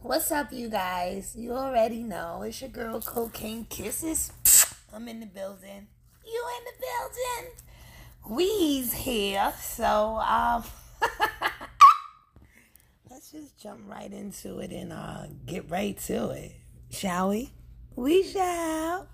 What's up, you guys? You already know. It's your girl, Cocaine Kisses. I'm in the building. You in the building? We's here. So, let's just jump right into it and get right to it. Shall we? We shall.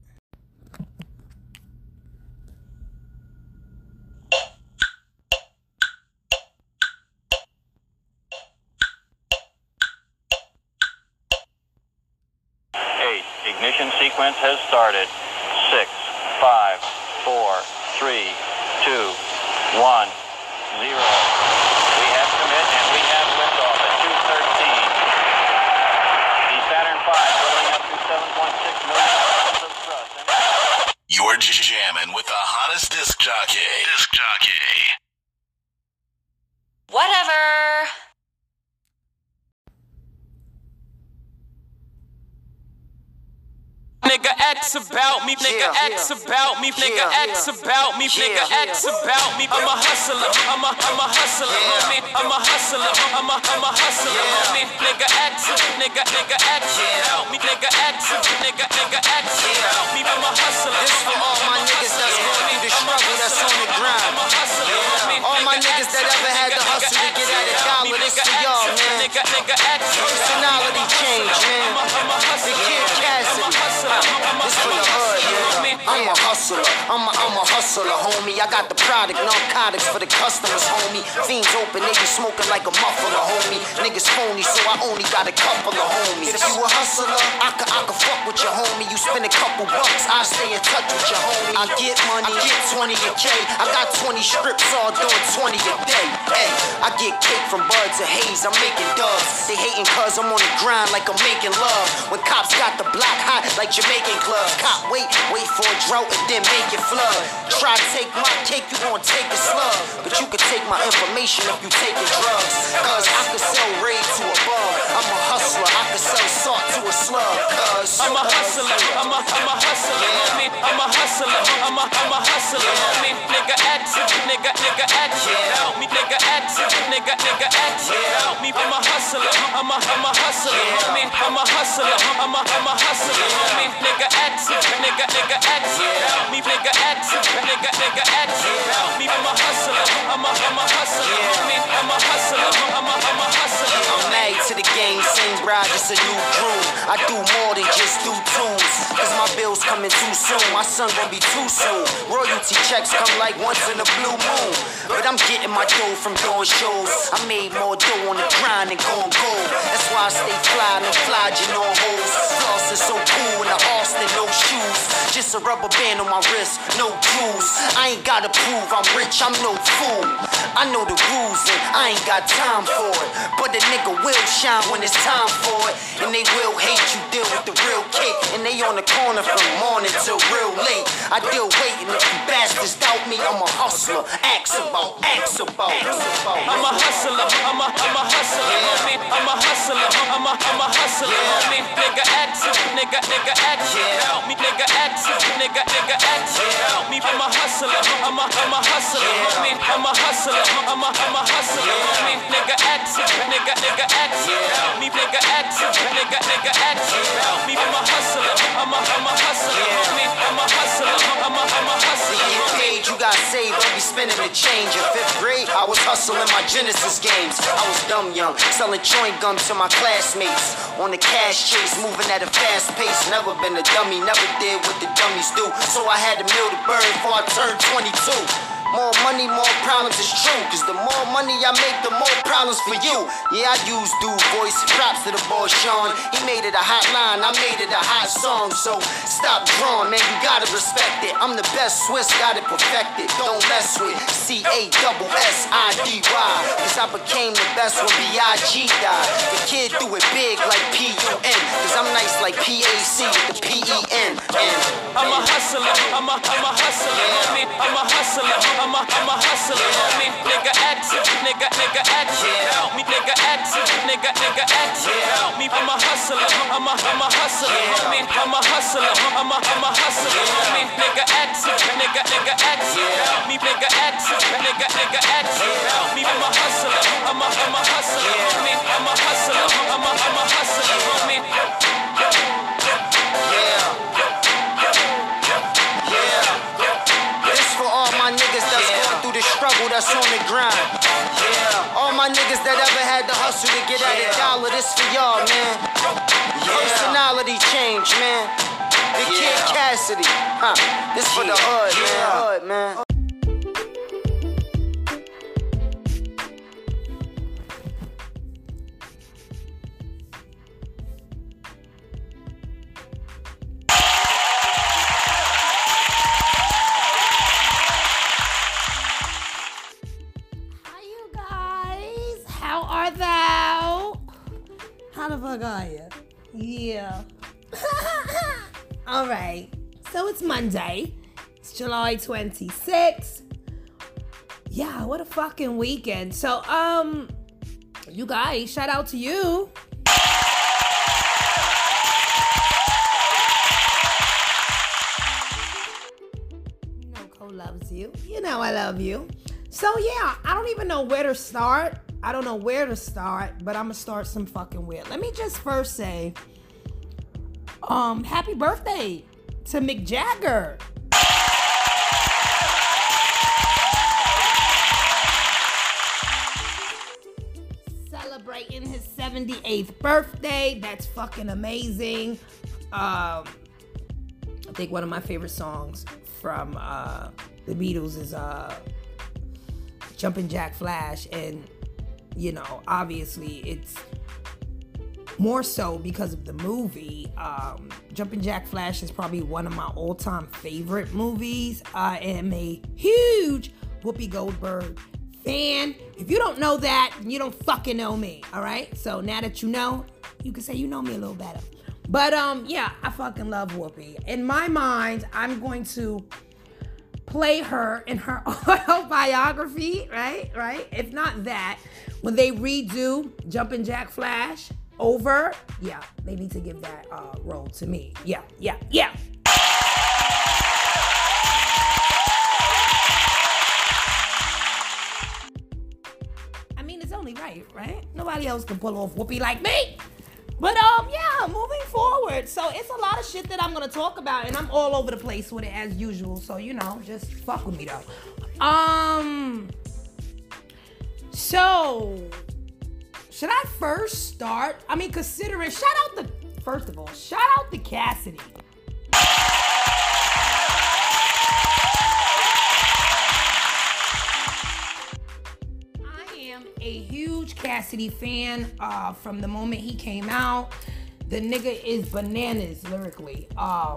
Ignition sequence has started. 6, 5, 4, 3, 2, 1, 0. We have commit and we have liftoff at 2:13. The Saturn V building up to 7.6 million tons of thrust. You're jamming with the hottest disc jockey. Whatever. Nigga X about me, nigga X about me, nigga X about me, nigga X about me. I'm a hustler, I'm a hustler, homie. I'm a hustler, I'm a hustler, homie. Nigga X about me, nigga X about me. I'm a hustler. This for all my niggas that's going through the struggle, that's on the grind. I'm a hustler, homie. All my niggas that ever had to hustle to get at a dollar, this for y'all, man. Nigga X. Personality change, man. The Kid Cassidy. This for the hood, yeah. I'm a hustler, I'm a hustler, homie. I got the product, narcotics for the customers, homie. Fiends open, they be smoking like a muffler, homie. Niggas phony, so I only got a couple of homies. If you a hustler, I could fuck with your homie. You spend a couple bucks, I stay in touch with your homie. I get money, I get 20 a K. I got 20 strips, all doing 20 a day. Hey, I get cake from Buds and Haze, I'm making dubs. They hating cause I'm on the grind like I'm making love. When cops got the block hot like Jamaican clubs. Cop, wait for a drought and then make it flood. Try to take my cake, you gon' take a slug. But you can take my information if you taking drugs. Cause I can sell raid to a bug. I'm a hustler, I can sell salt to a slug. Cause I'm a hustler, I'm a hustler, homie. I'm a hustler, I'm a hustler, homie. Nigga X about me, nigga X about me. I'm a hustler, I'm a hustler, homie. I'm a hustler, I'm a hustler, homie. Nigga X about me, nigga X about me. I'm a hustler, I'm a hustler, homie. I'm a hustler, I'm a hustler. I'm married to the game, same bride, just a new groove. I do more than just do tunes. Cause my bills coming too soon, my son gon' be too soon. Royalty checks come like once in a blue moon. But I'm getting my dough from doing shows. I made more dough on the grind than going gold. That's why I stay fly, no flogging on hoes. Floss is so cool in the Austin, no shoes. Just a rubber band on my wrist, no jewels. I ain't gotta prove I'm rich, I'm no fool. I know the rules and I ain't got time for it. But the nigga will shine when it's time for it. And they will hate you, deal with the real cake. And they on the corner from morning till real late. I deal waiting, if you bastards doubt me, I'm a hustler. Ask about. I'm a hustler, I'm a hustler, homie. I'm a hustler, I'm a hustler, homie. Nigga X about me, nigga X about me. I'm a hustler, I'm a hustler, homie. I'm a hustler, I'm a hustler, homie. Nigga X about me, nigga X about me. I'm a hustler, I'm a hustler, homie. I'm a hustler, I'm a hustler. To get paid, you got saved, don't be spending the change. In 5th grade, I was hustling my Genesis games. I was dumb young, selling chewing gum to my classmates. On the cash chase, moving at a fast pace. Never been a dummy, never did what the dummies do. So I had to mill the bird before I turned 22. More money, more problems, it's true. Cause the more money I make, the more problems for you. Yeah, I use dude voice, props to the boy Sean. He made it a hot line, I made it a hot song. So stop drawing, man, you gotta respect it. I'm the best Swiss, got it perfected. Don't mess with C-A-S-S-I-D-Y. Cause I became the best when B.I.G. died. The kid do it big like P-U-N. Cause I'm nice like P-A-C with the P-E-N. I'm a hustler, I'm a hustler, homie. I'm a hustler, I'm a hustler, homie. Nigga X about me, nigga X about me. I'm a hustler, I'm a hustler, homie. I'm a hustler, I'm a hustler, homie. Nigga X about me, nigga X about me. I'm a hustler, I'm a hustler, homie. I'm a hustler, I'm a hustler. label that's on the grind. Yeah, all my niggas that ever had to hustle to get at a dollar, this for y'all, man. Personality change, man. The Kid Cassidy, this for the hood, man. How the fuck are you? Yeah. All right. So it's Monday. It's July 26th. Yeah, what a fucking weekend. So, you guys, shout out to you. You know Cole loves you. You know I love you. So, yeah, I don't even know where to start. I don't know where to start, but I'm gonna start some fucking weird. Let me just first say, happy birthday to Mick Jagger. Celebrating his 78th birthday. That's fucking amazing. I think one of my favorite songs from the Beatles is Jumpin' Jack Flash, and you know, obviously it's more so because of the movie. Jumpin' Jack Flash is probably one of my all-time favorite movies. I am a huge Whoopi Goldberg fan. If you don't know that, you don't fucking know me, all right? So now that you know, you can say you know me a little better. But yeah, I fucking love Whoopi. In my mind, I'm going to play her in her autobiography, right? If not that, when they redo Jumpin' Jack Flash over, yeah, they need to give that role to me. Yeah. I mean, it's only right? Nobody else can pull off Whoopi like me. But yeah, moving forward. So it's a lot of shit that I'm gonna talk about, and I'm all over the place with it as usual. So you know, just fuck with me though. So should I first start? I mean, considering first of all, shout out to Cassidy. A huge Cassidy fan from the moment he came out. The nigga is bananas lyrically.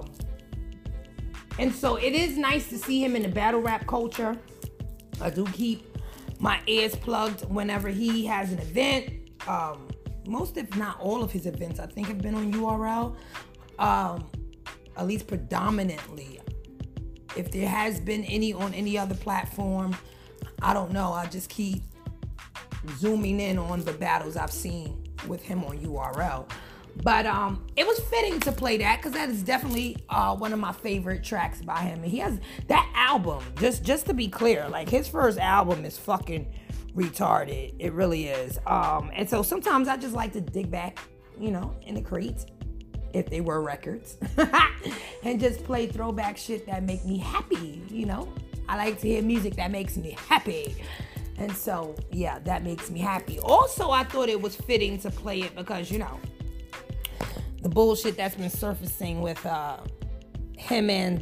And so it is nice to see him in the battle rap culture. I do keep my ears plugged whenever he has an event. Most, if not all of his events, I think have been on URL. At least predominantly. If there has been any on any other platform, I don't know. I just keep zooming in on the battles I've seen with him on URL. But it was fitting to play that because that is definitely one of my favorite tracks by him. And he has that album, just to be clear, like his first album is fucking retarded. It really is. And so sometimes I just like to dig back, you know, in the crates, if they were records, and just play throwback shit that make me happy, you know. I like to hear music that makes me happy. And so, yeah, that makes me happy. Also, I thought it was fitting to play it because, you know, the bullshit that's been surfacing with him and,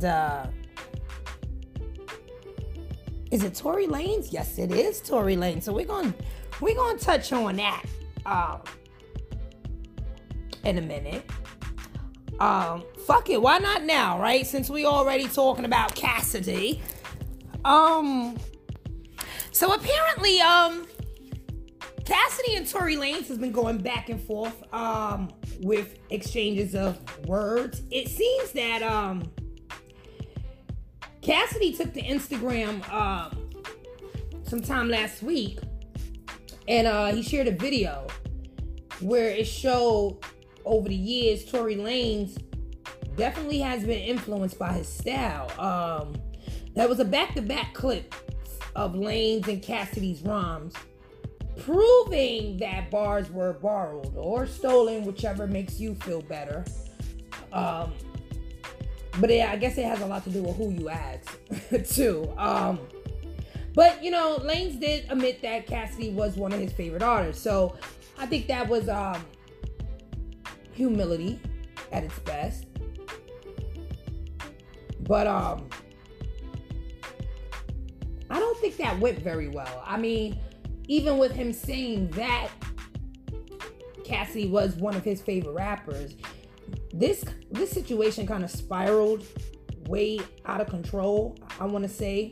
is it Tory Lanez? Yes, it is Tory Lanez. So we're gonna touch on that in a minute. Fuck it, why not now, right? Since we already talking about Cassidy. So apparently, Cassidy and Tory Lanez has been going back and forth with exchanges of words. It seems that Cassidy took to Instagram sometime last week, and he shared a video where it showed over the years Tory Lanez definitely has been influenced by his style. There was a back-to-back clip of Lanez and Cassidy's rhymes, proving that bars were borrowed or stolen, whichever makes you feel better. But yeah, I guess it has a lot to do with who you ask, too. But, you know, Lanez did admit that Cassidy was one of his favorite artists. So I think that was humility at its best. But I don't think that went very well. I mean, even with him saying that Cassidy was one of his favorite rappers, this situation kind of spiraled way out of control, I want to say.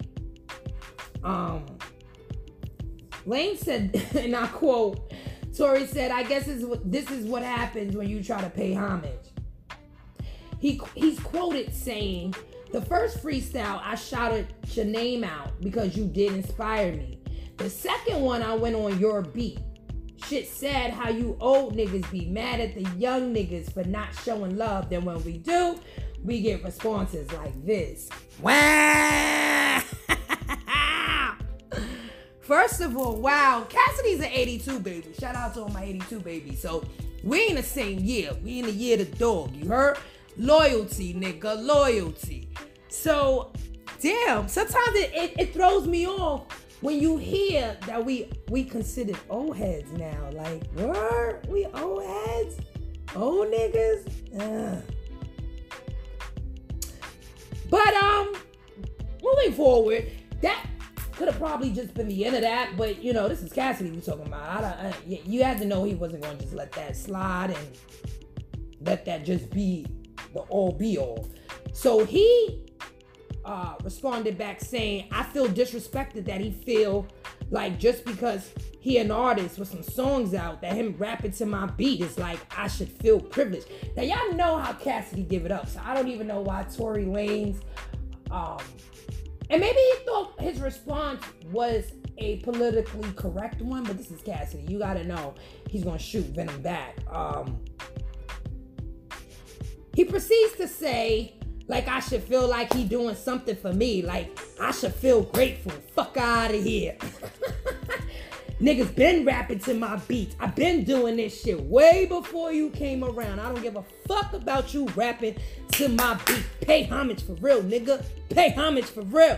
Lanez said, and I quote, Tory said, "I guess this is what happens when you try to pay homage." He's quoted saying, "The first freestyle, I shouted your name out because you did inspire me. The second one, I went on your beat. Shit sad how you old niggas be mad at the young niggas for not showing love. Then when we do, we get responses like this." Wow. First of all, wow, Cassidy's an 82 baby. Shout out to all my 82 babies. So we in the same year. We in the year of the dog. You heard? Loyalty, nigga, loyalty. So, damn, sometimes it throws me off when you hear that we considered old heads now. Like, what? We old heads? Old niggas? But, moving forward, that could have probably just been the end of that, but you know, this is Cassidy we're talking about. You had to know he wasn't going to just let that slide and let that just be the all be all. So he responded back saying, "I feel disrespected that he feel like just because he an artist with some songs out, that him rapping to my beat is like I should feel privileged." Now y'all know how Cassidy give it up, so I don't even know why Tory Lanez and maybe he thought his response was a politically correct one, but this is Cassidy. You gotta know he's gonna shoot Venom back. He proceeds to say, like I should feel like he doing something for me. Like I should feel grateful. Fuck out of here. Niggas been rapping to my beats. I've been doing this shit way before you came around. I don't give a fuck about you rapping to my beat. Pay homage for real, nigga. Pay homage for real.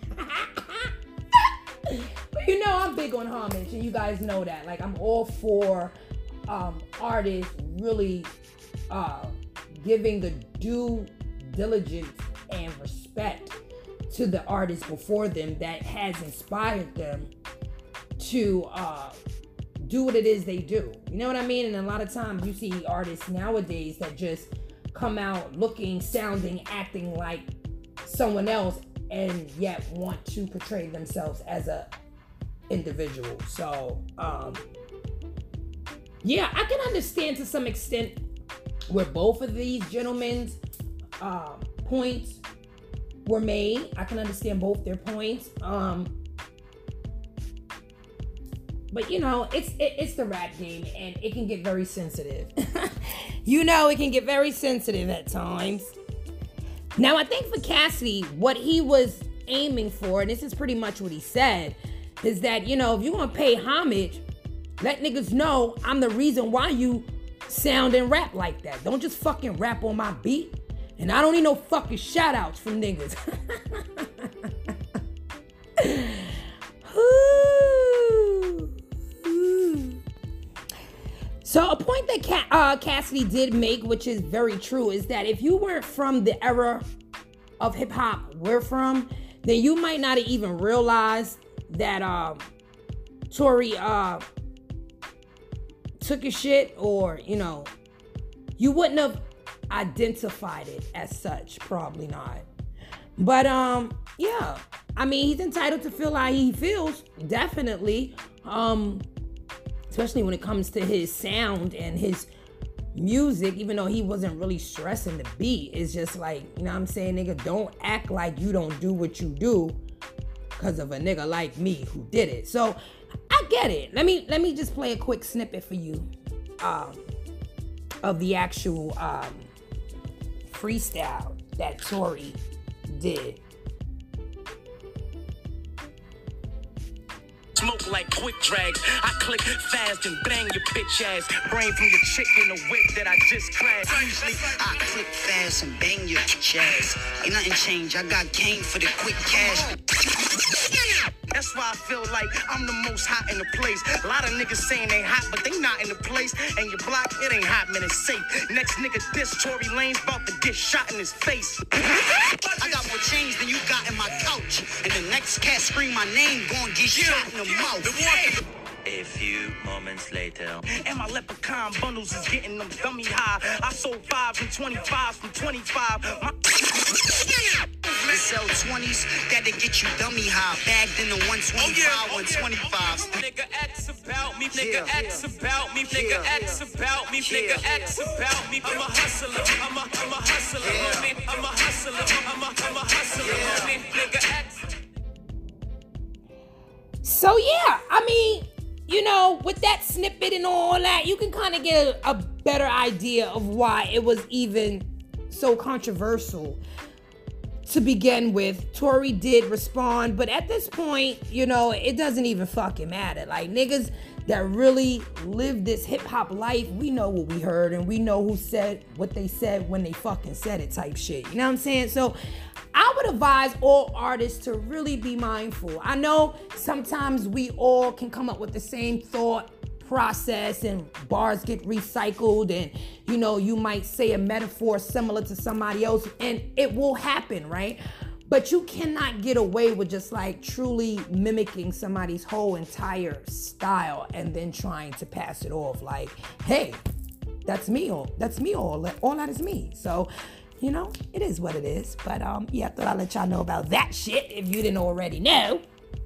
But you know I'm big on homage, and you guys know that. Like I'm all for artists really giving the due diligence and respect to the artists before them that has inspired them to do what it is they do. You know what I mean? And a lot of times you see artists nowadays that just come out looking, sounding, acting like someone else and yet want to portray themselves as a individual. So, yeah, I can understand to some extent where both of these gentlemen's points were made. I can understand both their points. But you know, it's the rap game, and it can get very sensitive. You know, it can get very sensitive at times. Now, I think for Cassidy, what he was aiming for, and this is pretty much what he said, is that, you know, if you want to pay homage, let niggas know I'm the reason why you sound and rap like that. Don't just fucking rap on my beat. And I don't need no fucking shout outs from niggas. So a point that Cassidy did make, which is very true, is that if you weren't from the era of hip hop we're from, then you might not have even realized that Tory took his shit, or you know, you wouldn't have identified it as such, probably not. But yeah, I mean, he's entitled to feel how he feels, definitely. Especially when it comes to his sound and his music, even though he wasn't really stressing the beat. It's just like, you know what I'm saying, nigga, don't act like you don't do what you do because of a nigga like me who did it. So I get it. Let me just play a quick snippet for you of the actual freestyle that Tory did. Smoke like quick drags. I click fast and bang your bitch ass. Brain from your chick in the whip that I just crashed. Usually, I click fast and bang your chest. Ain't nothing changed. I got game for the quick cash. That's That's why I feel like I'm the most hot in the place. A lot of niggas saying they hot, but they not in the place. And your block, it ain't hot, man, it's safe. Next nigga diss Tory Lanez about to get shot in his face. I got more change than you got in my couch. And the next cat scream my name, gon' get shot in the mouth. A few moments later. And my leprechaun bundles is getting them dummy high. I sold 5s and 25s from 25. They sell 20s, that'll get you dummy high. Bagged in the 125, 125s. Nigga X about me, nigga X about me, nigga X about me, nigga X about me. I'm a hustler, I'm a hustler, homie. I'm a hustler, I'm a hustler, homie. Nigga X. So yeah, I mean, you know, with that snippet and all that, you can kind of get a better idea of why it was even so controversial to begin with. Tory did respond, but at this point, you know, it doesn't even fucking matter. Like, niggas that really live this hip-hop life, we know what we heard, and we know who said what they said when they fucking said it type shit. You know what I'm saying? So I would advise all artists to really be mindful. I know sometimes we all can come up with the same thought process and bars get recycled, and you know, you might say a metaphor similar to somebody else and it will happen, right? But you cannot get away with just like truly mimicking somebody's whole entire style and then trying to pass it off like, hey, that's me, all that is me. So, you know, it is what it is. But yeah, I thought I'd let y'all know about that shit if you didn't already know.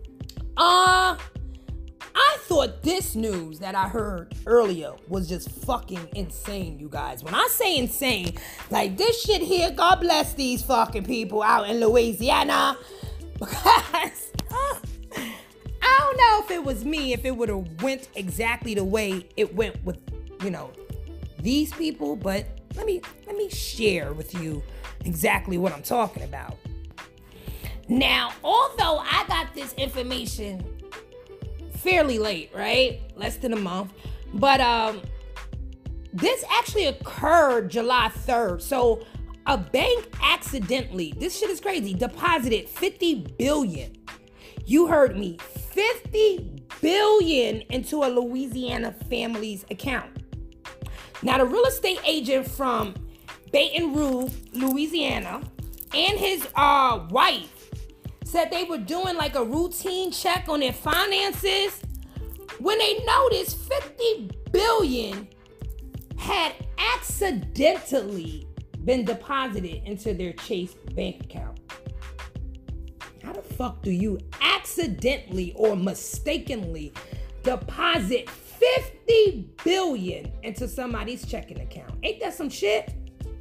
I thought this news that I heard earlier was just fucking insane, you guys. When I say insane, like this shit here, God bless these fucking people out in Louisiana. Because I don't know if it was me, if it would have went exactly the way it went with, you know, these people. But let me share with you exactly what I'm talking about. Now, although I got this information fairly late, right? Less than a month. But this actually occurred July 3rd. So a bank accidentally, this shit is crazy, deposited $50 billion. You heard me, $50 billion into a Louisiana family's account. Now, the real estate agent from Baton Rouge, Louisiana, and his wife said they were doing like a routine check on their finances when they noticed $50 billion had accidentally been deposited into their Chase bank account. How the fuck do you accidentally or mistakenly deposit $50 billion into somebody's checking account? Ain't that some shit?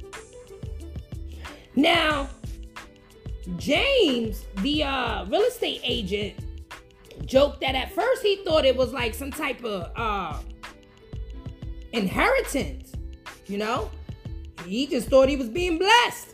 Now, James, the real estate agent, joked that at first he thought it was like some type of inheritance, you know? He just thought he was being blessed.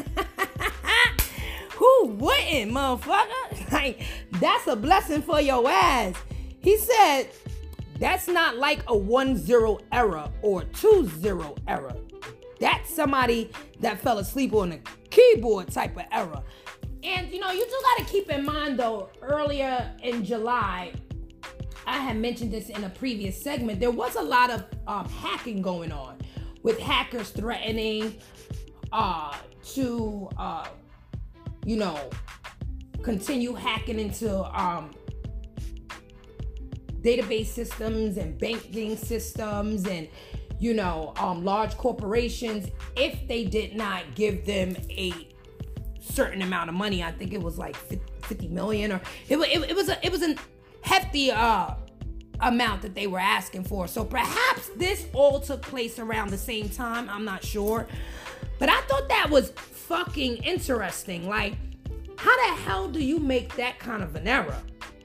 Who wouldn't, motherfucker? Like, that's a blessing for your ass. He said, that's not like a 1-0 error or 2-0 error. That's somebody that fell asleep on the keyboard type of error. And, you know, you do got to keep in mind, though, earlier in July, I had mentioned this in a previous segment, there was a lot of hacking going on with hackers threatening to, you know, continue hacking into database systems and banking systems and, you know, large corporations if they did not give them a certain amount of money. I think it was like 50 million, or it was a hefty amount that they were asking for. So perhaps this all took place around the same time. I'm not sure, but I thought that was fucking interesting. Like, how the hell do you make that kind of an error?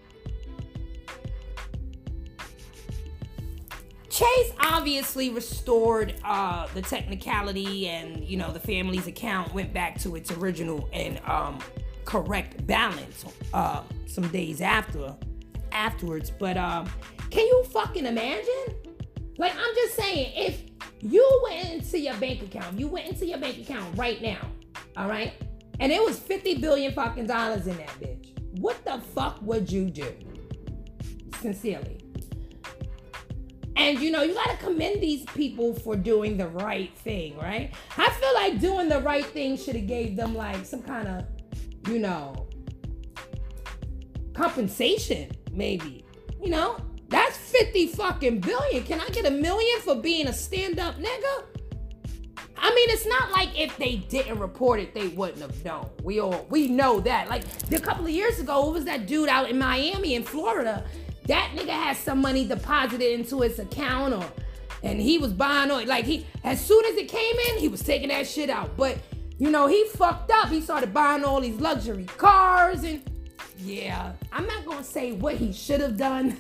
Chase obviously restored the technicality, and, you know, the family's account went back to its original and correct balance some days afterwards. But can you fucking imagine? Like, I'm just saying, if you went into your bank account right now, all right, and it was $50 billion fucking dollars in that bitch. what the fuck would you do? Sincerely. And, you gotta commend these people for doing the right thing, right? I feel like doing the right thing should have gave them, like, some kind of, compensation, maybe. That's 50 fucking billion. Can I get $1 million for being a stand-up nigga? I mean, it's not like if they didn't report it, they wouldn't have known. We know that. Like, a couple of years ago, it was that dude out in Miami in Florida. That nigga had some money deposited into his account, and he was buying oil. Like, as soon as it came in, he was taking that shit out. But, he fucked up. He started buying all these luxury cars, and yeah, I'm not gonna say what he should have done.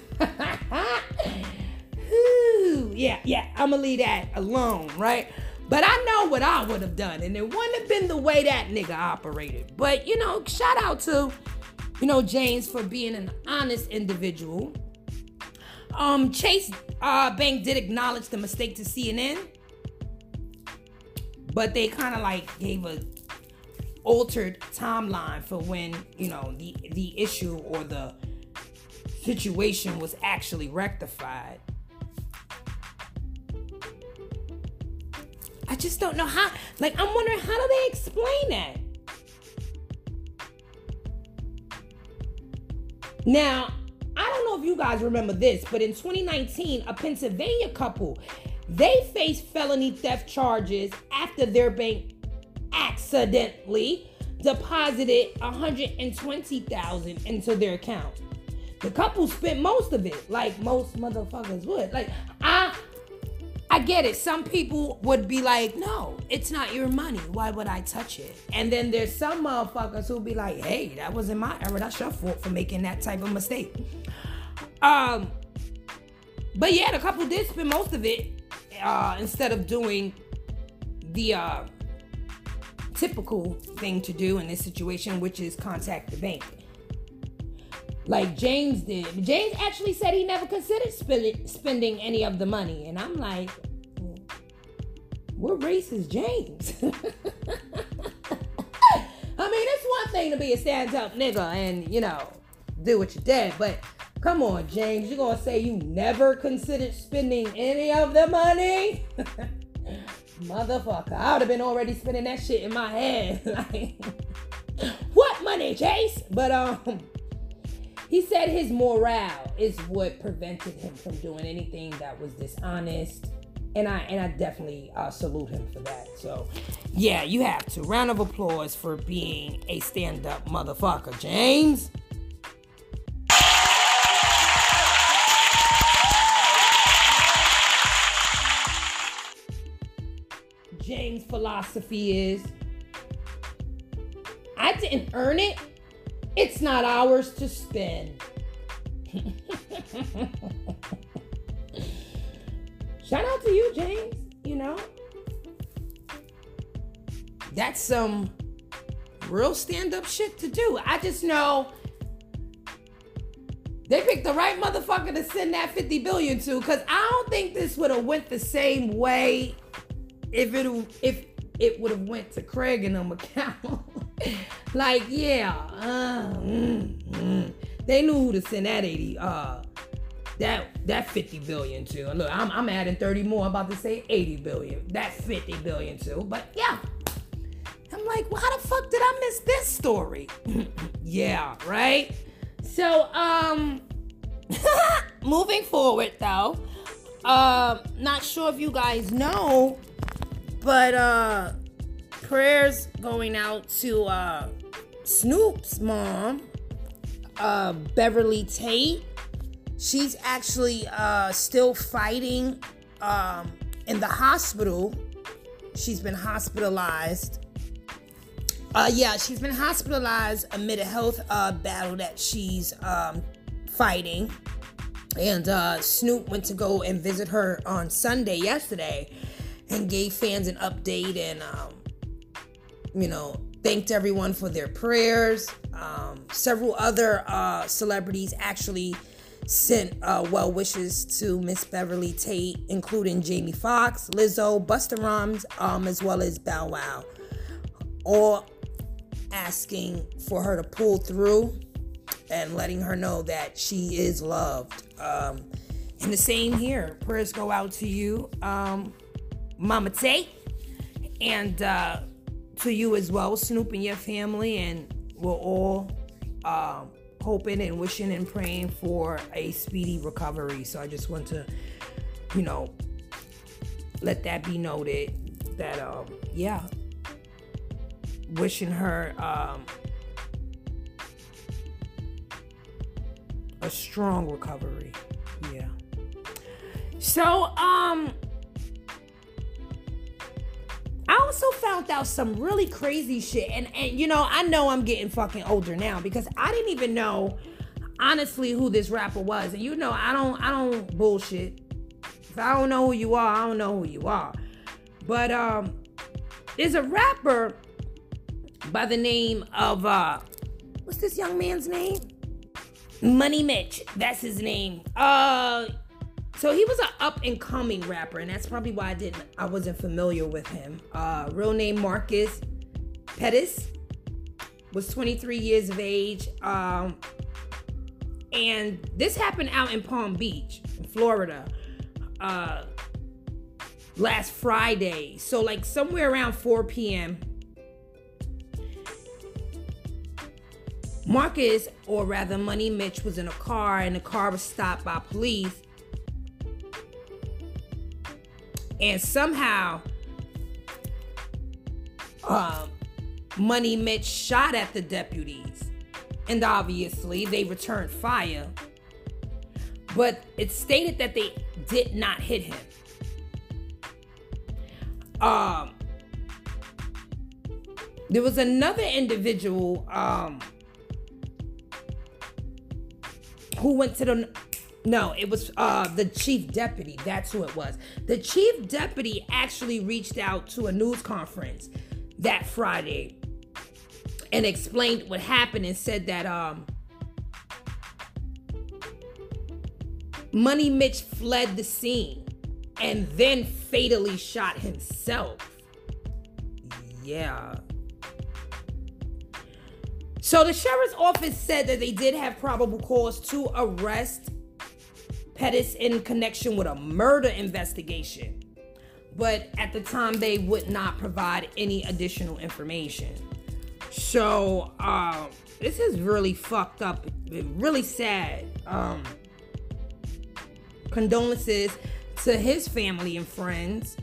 Yeah, I'm gonna leave that alone, right? But I know what I would have done, and it wouldn't have been the way that nigga operated. But, shout out to, James for being an honest individual. Chase Bank did acknowledge the mistake to CNN, but they kind of like gave a altered timeline for when, the issue or the situation was actually rectified. I just don't know how. Like, I'm wondering, how do they explain that? Now, I don't know if you guys remember this, but in 2019, a Pennsylvania couple, they faced felony theft charges after their bank accidentally deposited $120,000 into their account. The couple spent most of it, like most motherfuckers would. Like, I get it. Some people would be like, no, it's not your money. Why would I touch it? And then there's some motherfuckers who'll be like, hey, that wasn't my error. That's your fault for making that type of mistake. But yeah, the couple did spend most of it instead of doing the typical thing to do in this situation, which is contact the bank. Like James did. James actually said he never considered spending any of the money. And I'm like, what race is James? I mean, it's one thing to be a stand-up nigga and, do what you did. But come on, James. You're going to say you never considered spending any of the money? Motherfucker. I would have been already spending that shit in my head. Like, what money, Chase? But, he said his morale is what prevented him from doing anything that was dishonest. And I definitely salute him for that. So, yeah, you have to. Round of applause for being a stand-up motherfucker, James. James' philosophy is, I didn't earn it. It's not ours to spend. Shout out to you, James. That's some real stand-up shit to do. I just know they picked the right motherfucker to send that $50 billion to, because I don't think this would have went the same way if it would have went to Craig and them account. Like, yeah, they knew who to send that that $50 billion to. And look, I'm adding 30 more. I'm about to say 80 billion. That $50 billion to. But yeah, I'm like, well, how the fuck did I miss this story? Yeah, right. So, moving forward though, not sure if you guys know, but prayers going out to Snoop's mom, Beverly Tate. She's actually still fighting in the hospital. She's been hospitalized. She's been hospitalized amid a health battle that she's fighting. And Snoop went to go and visit her on Sunday, yesterday, and gave fans an update and, thanked everyone for their prayers. Several other celebrities actually sent well wishes to Miss Beverly Tate, including Jamie Foxx, Lizzo, Busta Rhymes, as well as Bow Wow, all asking for her to pull through. and letting her know that she is loved. And the same here. Prayers go out to you, Mama Tay, and to you as well, Snoop and your family. And we're all hoping and wishing and praying for a speedy recovery. So I just want to, let that be noted that, wishing her a strong recovery. Yeah. So, I also found out some really crazy shit. And I know I'm getting fucking older now because I didn't even know, honestly, who this rapper was. And I don't bullshit. If I don't know who you are, I don't know who you are. But there's a rapper by the name of what's this young man's name? Money Mitch. That's his name. So he was an up-and-coming rapper, and that's probably why I wasn't familiar with him. Real name Marcus Pettis, was 23 years of age. And this happened out in Palm Beach, in Florida, last Friday. So like somewhere around 4 p.m., Marcus, or rather Money Mitch, was in a car, and the car was stopped by police. And somehow, Money Mitch shot at the deputies. And obviously, they returned fire. But it stated that they did not hit him. There was another individual who went to it was the chief deputy. That's who it was. The chief deputy actually reached out to a news conference that Friday and explained what happened and said that Money Mitch fled the scene and then fatally shot himself. Yeah. So the sheriff's office said that they did have probable cause to arrest Pettis in connection with a murder investigation. But at the time, they would not provide any additional information. So, this is really fucked up. Really sad. Condolences to his family and friends.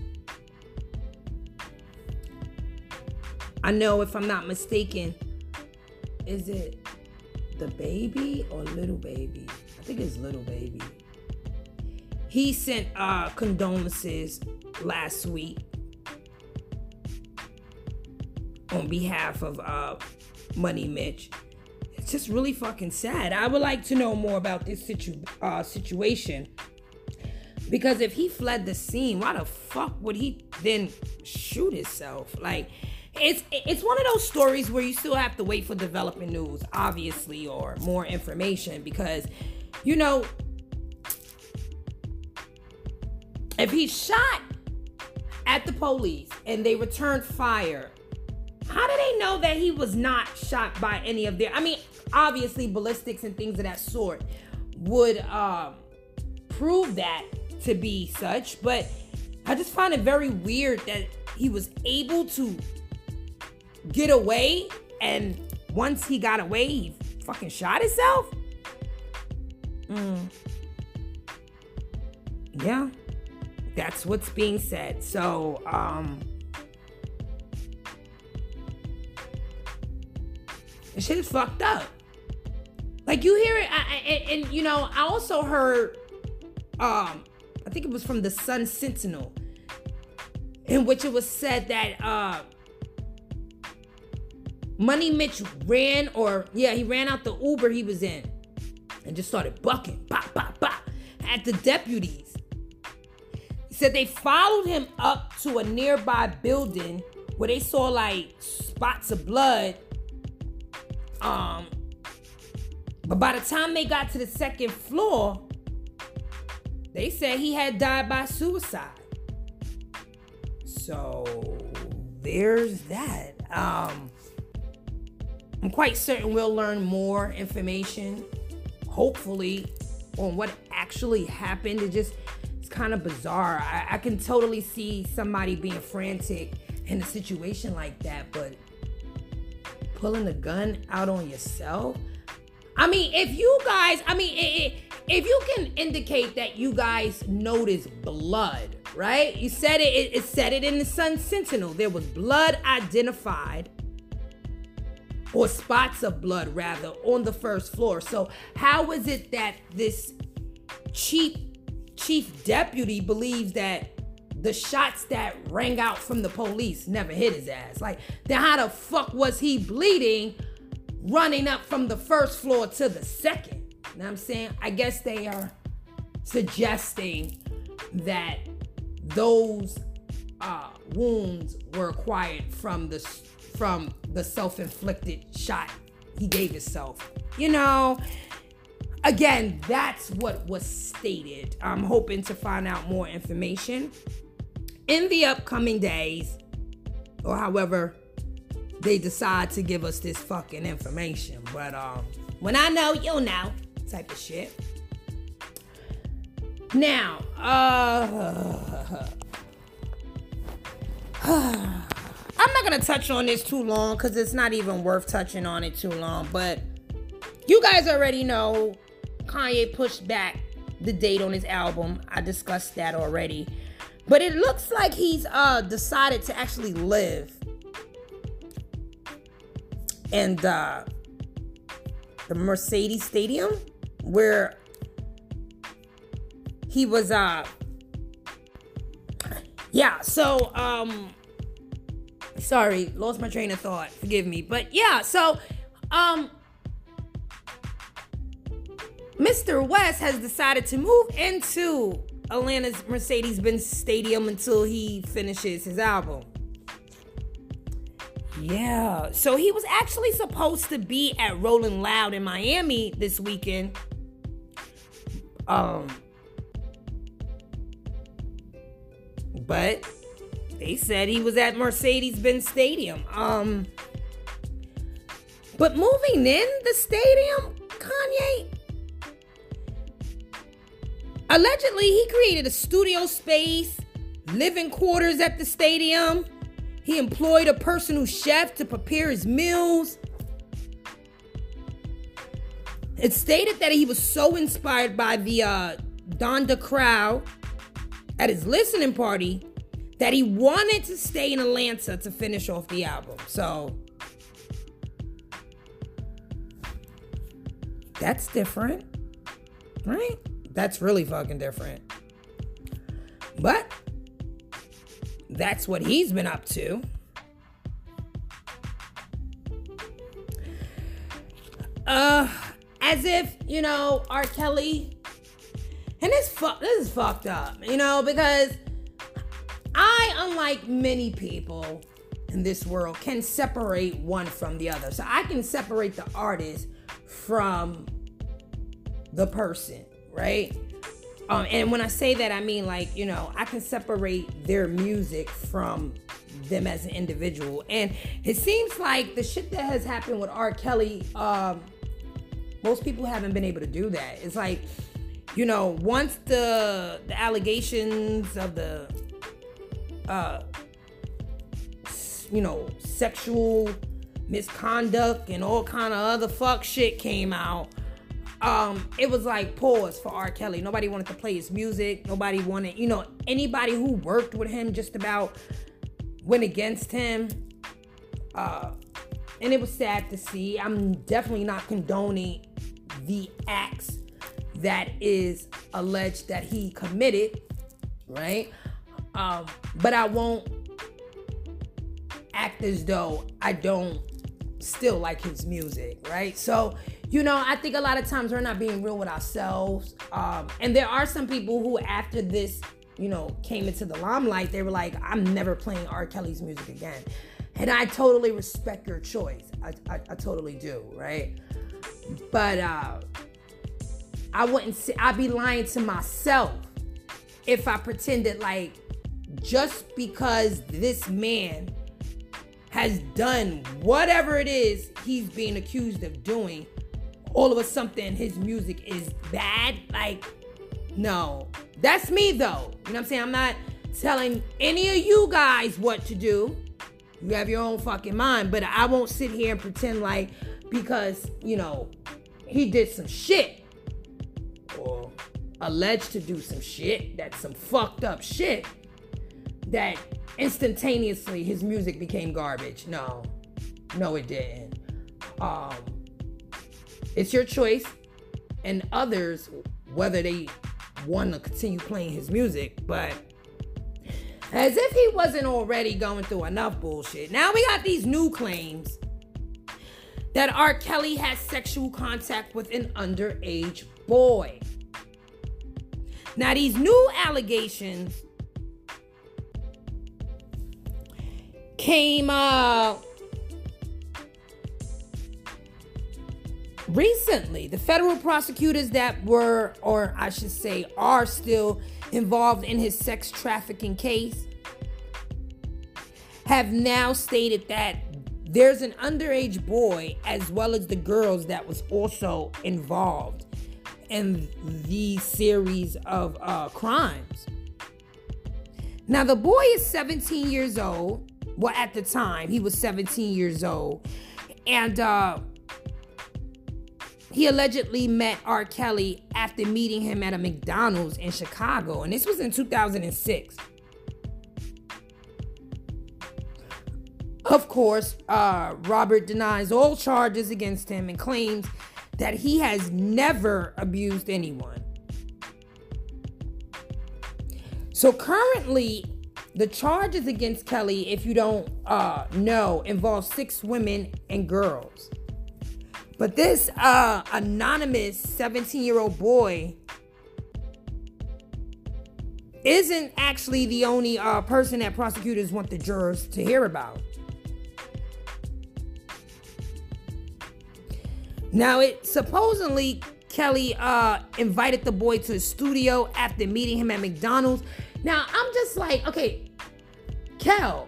I know, if I'm not mistaken, is it the baby or little baby? I think it's little baby. He sent condolences last week on behalf of Money Mitch. It's just really fucking sad. I would like to know more about this situation. Because if he fled the scene, why the fuck would he then shoot himself? Like, it's one of those stories where you still have to wait for developing news, obviously, or more information. Because, if he shot at the police and they returned fire, how do they know that he was not shot by any of their... I mean, obviously, ballistics and things of that sort would prove that to be such, but I just find it very weird that he was able to get away, and once he got away, he fucking shot himself? Yeah, that's what's being said. So, this shit is fucked up. Like, you hear it, and I also heard, I think it was from the Sun Sentinel, in which it was said that Money Mitch ran out the Uber he was in and just started bucking, bop, bop, bop, at the deputies. He said they followed him up to a nearby building where they saw like spots of blood. But by the time they got to the second floor, they said he had died by suicide. So there's that. I'm quite certain we'll learn more information, hopefully, on what actually happened. It's kind of bizarre. I can totally see somebody being frantic in a situation like that, but pulling a gun out on yourself? I mean, if you can indicate that you guys noticed blood, right? You said it said it in the Sun Sentinel. There was blood identified, or spots of blood rather, on the first floor. So how is it that this chief deputy believes that the shots that rang out from the police never hit his ass? Like, then how the fuck was he bleeding running up from the first floor to the second? You know what I'm saying? I guess they are suggesting that those wounds were acquired from the self-inflicted shot he gave himself. You know, again, that's what was stated. I'm hoping to find out more information in the upcoming days, or however they decide to give us this fucking information. But when I know, you'll know, type of shit. Now, I'm not gonna touch on this too long because it's not even worth touching on it too long. But you guys already know Kanye pushed back the date on his album. I discussed that already. But it looks like he's decided to actually live in the Mercedes Stadium, where he was sorry, lost my train of thought, forgive me. But yeah, so Mr. West has decided to move into Atlanta's Mercedes-Benz Stadium until he finishes his album. Yeah, so he was actually supposed to be at Rolling Loud in Miami this weekend. But they said he was at Mercedes-Benz Stadium. But moving in the stadium, Kanye, allegedly he created a studio space, living quarters at the stadium. He employed a personal chef to prepare his meals. It stated that he was so inspired by the Donda crowd at his listening party that he wanted to stay in Atlanta to finish off the album. So that's different, right? That's really fucking different. But that's what he's been up to. As if, you know, R. Kelly, and this is fucked up, you know, because I, unlike many people in this world, can separate one from the other. So I can separate the artist from the person, right? And when I say that, I mean, like, you know, I can separate their music from them as an individual. And it seems like the shit that has happened with R. Kelly, most people haven't been able to do that. It's like, you know, once the allegations of the, you know, sexual misconduct and all kind of other fuck shit came out, it was like pause for R. Kelly. Nobody wanted to play his music. Nobody wanted, you know, anybody who worked with him just about went against him. And it was sad to see. I'm definitely not condoning the acts that is alleged that he committed, right? But I won't act as though I don't still like his music, right? So, you know, I think a lot of times we're not being real with ourselves. And there are some people who, after this, you know, came into the limelight, they were like, I'm never playing R. Kelly's music again. And I totally respect your choice. I totally do, right? But I wouldn't say, I'd be lying to myself if I pretended like just because this man has done whatever it is he's being accused of doing, all of a sudden his music is bad. Like, no. That's me, though. You know what I'm saying? I'm not telling any of you guys what to do. You have your own fucking mind. But I won't sit here and pretend like because, you know, he did some shit or alleged to do some shit, that's some fucked up shit, that instantaneously his music became garbage. No, it didn't. It's your choice, and others, whether they want to continue playing his music, but as if he wasn't already going through enough bullshit. Now we got these new claims that R. Kelly had sexual contact with an underage boy. Now these new allegations came recently. The federal prosecutors that were, or I should say, are still involved in his sex trafficking case have now stated that there's an underage boy as well as the girls that was also involved in these series of crimes. Now the boy is 17 years old. Well, at the time, he was 17 years old. And he allegedly met R. Kelly after meeting him at a McDonald's in Chicago. And this was in 2006. Of course, Robert denies all charges against him and claims that he has never abused anyone. So currently, the charges against Kelly, if you don't know, involve 6 women and girls. But this anonymous 17-year-old boy isn't actually the only person that prosecutors want the jurors to hear about. Now, it supposedly Kelly invited the boy to his studio after meeting him at McDonald's. Now, I'm just like, okay, Kel,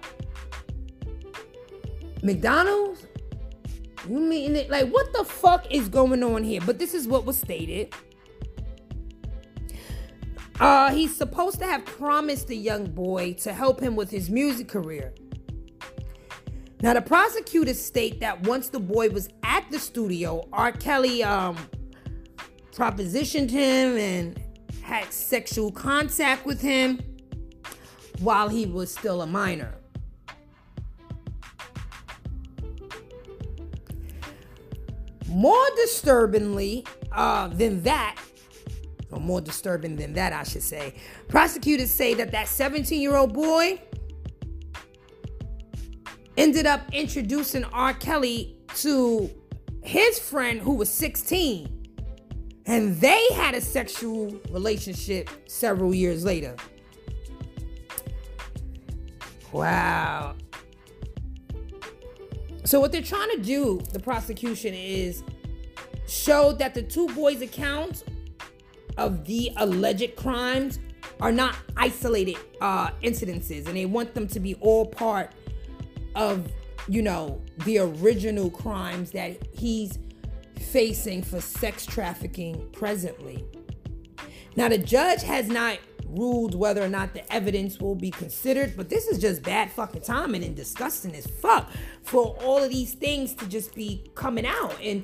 McDonald's? You mean it? Like, what the fuck is going on here? But this is what was stated. He's supposed to have promised the young boy to help him with his music career. Now, the prosecutors state that once the boy was at the studio, R. Kelly propositioned him and had sexual contact with him while he was still a minor. More disturbing than that, I should say, prosecutors say that 17-year-old boy ended up introducing R. Kelly to his friend who was 16. And they had a sexual relationship several years later. Wow. So what they're trying to do, the prosecution, is show that the two boys' accounts of the alleged crimes are not isolated incidences. And they want them to be all part of, you know, the original crimes that he's facing for sex trafficking presently. Now, the judge has not ruled whether or not the evidence will be considered, but this is just bad fucking timing and disgusting as fuck for all of these things to just be coming out. And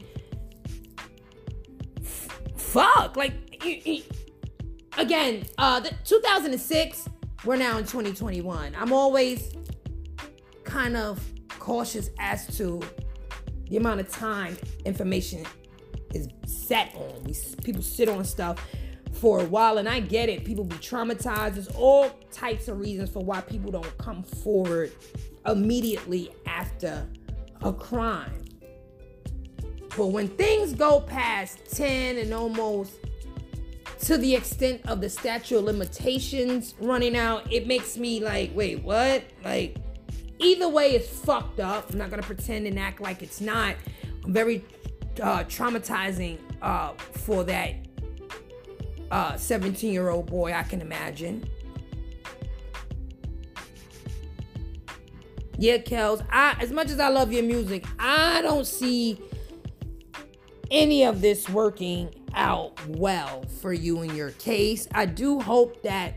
fuck, like, again, 2006, we're now in 2021. I'm always kind of cautious as to the amount of time information is set on. People sit on stuff for a while, and I get it. People be traumatized. There's all types of reasons for why people don't come forward immediately after a crime. But when things go past 10 and almost to the extent of the statute of limitations running out, it makes me like, wait, what? Like, either way, it's fucked up. I'm not going to pretend and act like it's not. Very traumatizing for that 17-year-old boy, I can imagine. Yeah, Kels, as much as I love your music, I don't see any of this working out well for you in your case. I do hope that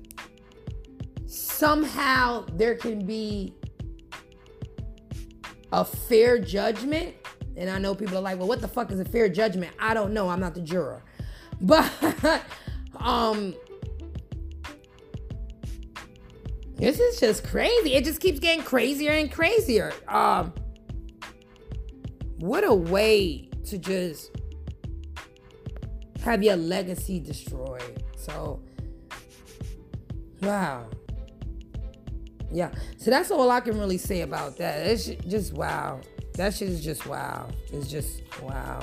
somehow there can be a fair judgment. And I know people are like, well, what the fuck is a fair judgment? I don't know. I'm not the juror. But this is just crazy. It just keeps getting crazier and crazier. What a way to just have your legacy destroyed. So, wow. Yeah. So that's all I can really say about that. It's just wow. That shit is just wow. It's just wow.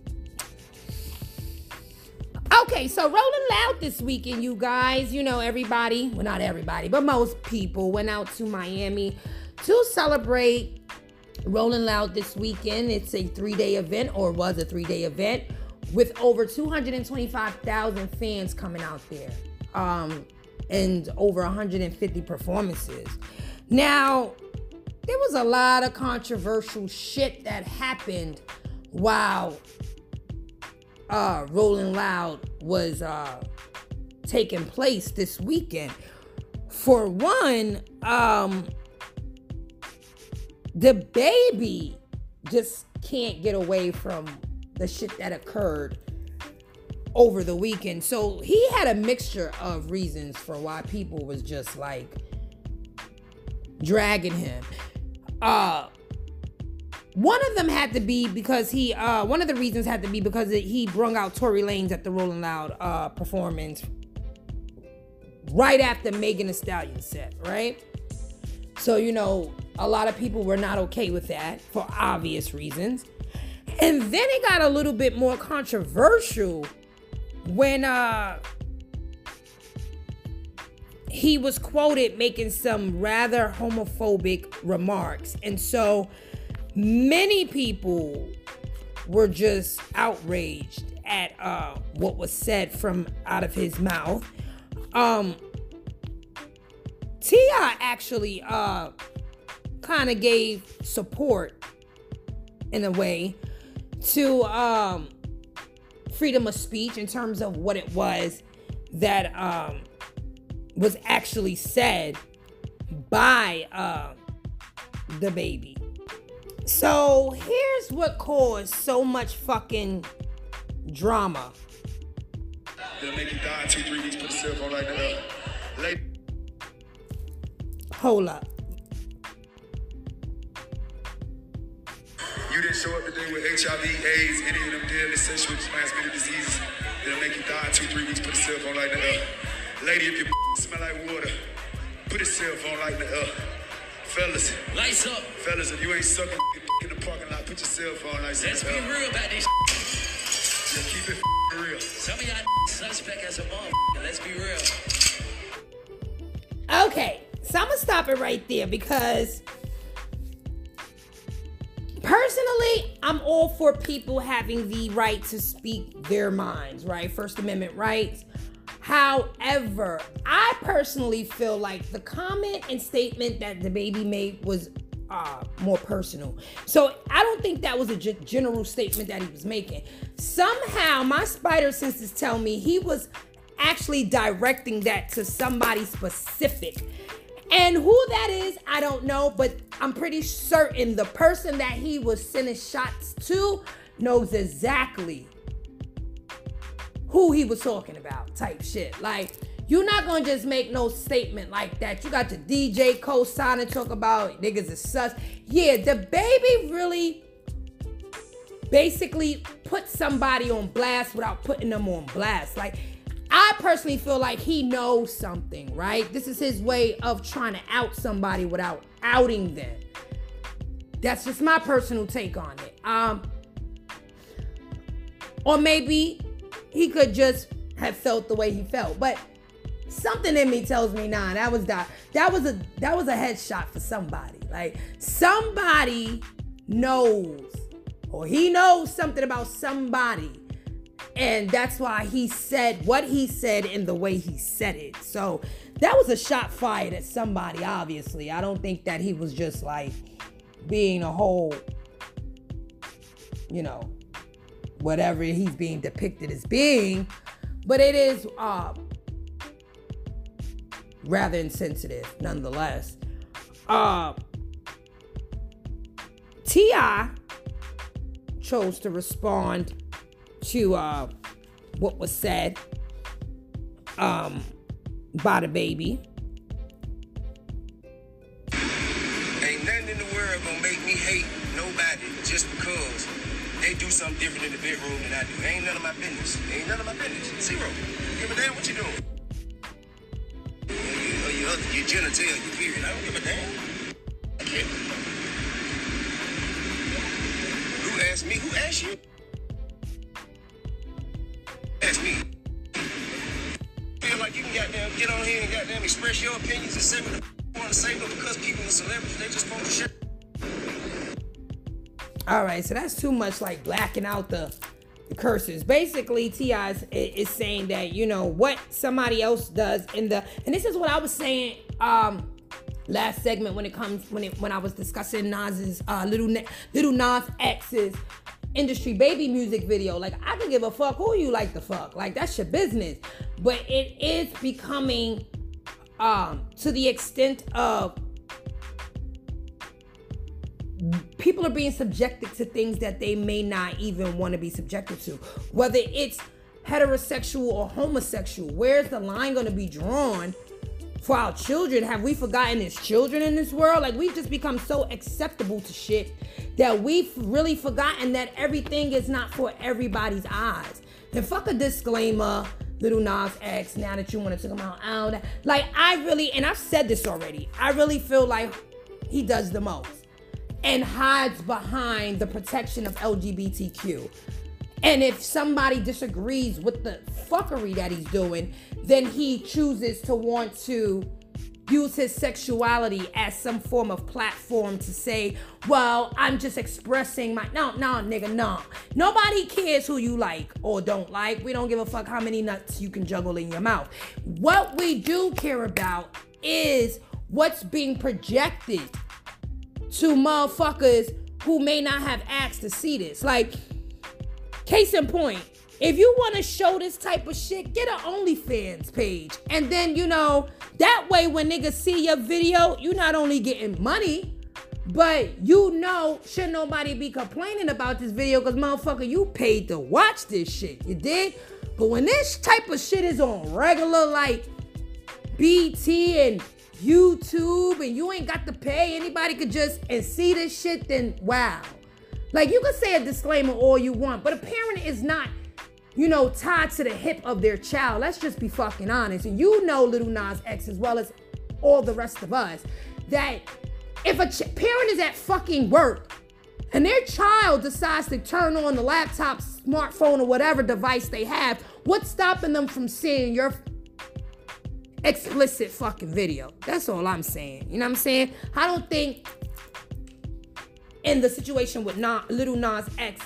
Okay, so Rolling Loud this weekend, you guys. You know, everybody, well, not everybody, but most people went out to Miami to celebrate Rolling Loud this weekend. It's a 3-day event, or was a 3-day event, with over 225,000 fans coming out there. And over 150 performances. Now, there was a lot of controversial shit that happened while Rolling Loud was taking place this weekend. For one, the baby just can't get away from the shit that occurred over the weekend. So he had a mixture of reasons for why people was just like dragging him. One of them had to be because one of the reasons had to be because he brung out Tory Lanez at the Rolling Loud performance right after Megan Thee Stallion set, right? So, you know, a lot of people were not okay with that for obvious reasons. And then it got a little bit more controversial when he was quoted making some rather homophobic remarks. And so many people were just outraged at what was said from out of his mouth. T.I. actually kind of gave support in a way to freedom of speech in terms of what it was that was actually said by the baby. So here's what caused so much fucking drama. They'll make you die in 2-3 weeks, put a cell phone like that. Hold up. You didn't show up today with HIV, AIDS, any of them deadly sexually transmitted diseases. They'll make you die in 2-3 weeks, put a cell phone like that. Lady, if your smell like water, put a cell phone like that. Fellas. Lights up. Fellas, if you ain't sucking in the parking lot, put your cell phone like that. Let's be real about this. Yeah, keep it real. Some of y'all suspect as a mother. Let's be real. Okay, so I'm gonna stop it right there because personally, I'm all for people having the right to speak their minds, right? First Amendment rights. However, I personally feel like the comment and statement that the baby made was more personal. So I don't think that was a general statement that he was making. Somehow, my spider senses tell me he was actually directing that to somebody specific. And who that is, I don't know, but I'm pretty certain the person that he was sending shots to knows exactly who he was talking about, type shit. Like, you're not gonna just make no statement like that. You got the DJ co-sign and talk about niggas is sus. Yeah, the baby really basically put somebody on blast without putting them on blast. Like, I personally feel like he knows something, right? This is his way of trying to out somebody without outing them. That's just my personal take on it. Or maybe he could just have felt the way he felt. But something in me tells me, nah, that was a headshot for somebody. Like, somebody knows, or he knows something about somebody And that's why he said what he said in the way he said it. So that was a shot fired at somebody, obviously. I don't think that he was just like being a whole, you know, whatever he's being depicted as being. But it is rather insensitive, nonetheless. T.I. chose to respond to what was said by the baby. Ain't nothing in the world gonna make me hate nobody just because they do something different in the bedroom than I do. Ain't none of my business. Ain't none of my business. Zero. Give a damn what you doing. Your genitalia, period. I don't give a damn. Okay. Who asked me? Who asked you? Ask me. Feel like you can goddamn get on here and goddamn express your opinions and say what the you want to say, but because people are celebrities, they just want to share. All right, so that's too much like blacking out the curses. Basically, T.I. is saying that, you know, what somebody else does and this is what I was saying last segment when I was discussing Nas's Little Nas X's industry baby music video. Like, I can give a fuck who you like to fuck. Like, that's your business. But it is becoming to the extent of people are being subjected to things that they may not even want to be subjected to. Whether it's heterosexual or homosexual, where's the line going to be drawn for our children? Have we forgotten there's children in this world? Like, we've just become so acceptable to shit that we've really forgotten that everything is not for everybody's eyes. And fuck a disclaimer, Little Nas X, now that you want to come out. Like, and I've said this already, I really feel like he does the most and hides behind the protection of LGBTQ. And if somebody disagrees with the fuckery that he's doing, then he chooses to want to use his sexuality as some form of platform to say, well, I'm just expressing my... No, nigga, no. Nobody cares who you like or don't like. We don't give a fuck how many nuts you can juggle in your mouth. What we do care about is what's being projected to motherfuckers who may not have access to see this. Like, case in point, if you want to show this type of shit, get an OnlyFans page. And then, you know, that way when niggas see your video, you not only getting money, but you know, should nobody be complaining about this video because motherfucker, you paid to watch this shit, you dig? But when this type of shit is on regular, like BT and YouTube, and you ain't got to pay, anybody could just and see this shit, then wow. Like, you can say a disclaimer all you want, but a parent is not, you know, tied to the hip of their child. Let's just be fucking honest. And you know, Little Nas X, as well as all the rest of us, that if a parent is at fucking work and their child decides to turn on the laptop, smartphone, or whatever device they have, what's stopping them from seeing your explicit fucking video? That's all I'm saying. You know what I'm saying? I don't think in the situation with Little Nas X,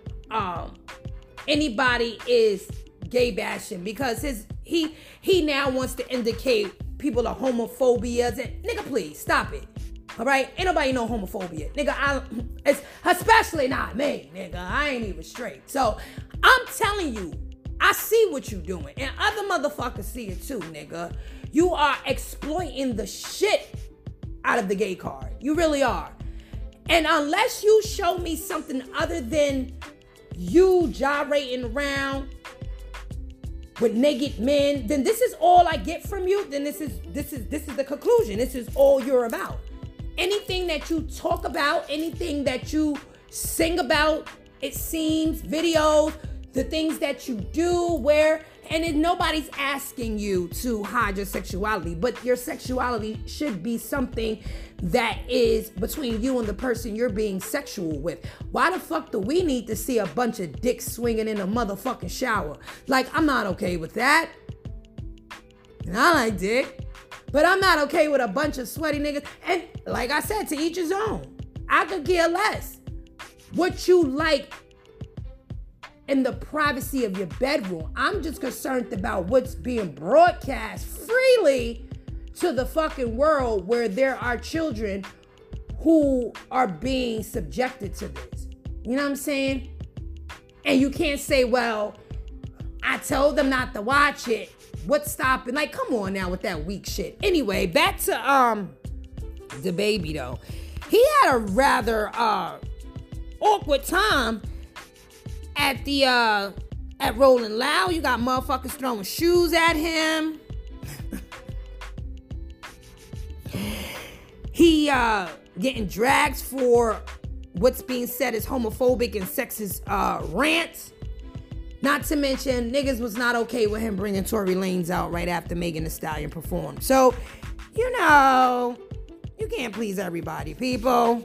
anybody is gay bashing because he now wants to indicate people are homophobia. And nigga, please stop it. All right, ain't nobody know homophobia, nigga. It's especially not me, nigga. I ain't even straight. So I'm telling you, I see what you doing, and other motherfuckers see it too, nigga. You are exploiting the shit out of the gay card. You really are. And unless you show me something other than you gyrating around with naked men, then this is all I get from you. Then this is the conclusion. This is all you're about. Anything that you talk about, anything that you sing about, it seems, videos, the things that you do, and nobody's asking you to hide your sexuality, but your sexuality should be something that is between you and the person you're being sexual with. Why the fuck do we need to see a bunch of dicks swinging in a motherfucking shower? Like, I'm not okay with that. And I like dick, but I'm not okay with a bunch of sweaty niggas. And like I said, to each his own. I could care less. What you like in the privacy of your bedroom. I'm just concerned about what's being broadcast freely to the fucking world, where there are children who are being subjected to this. You know what I'm saying? And you can't say, well, I told them not to watch it. What's stopping? Like, come on now with that weak shit. Anyway, back to the baby though. He had a rather awkward time at the at Rolling Loud. You got motherfuckers throwing shoes at him. He getting dragged for what's being said as homophobic and sexist rants. Not to mention, niggas was not okay with him bringing Tory Lanez out right after Megan Thee Stallion performed. So, you know, you can't please everybody, people.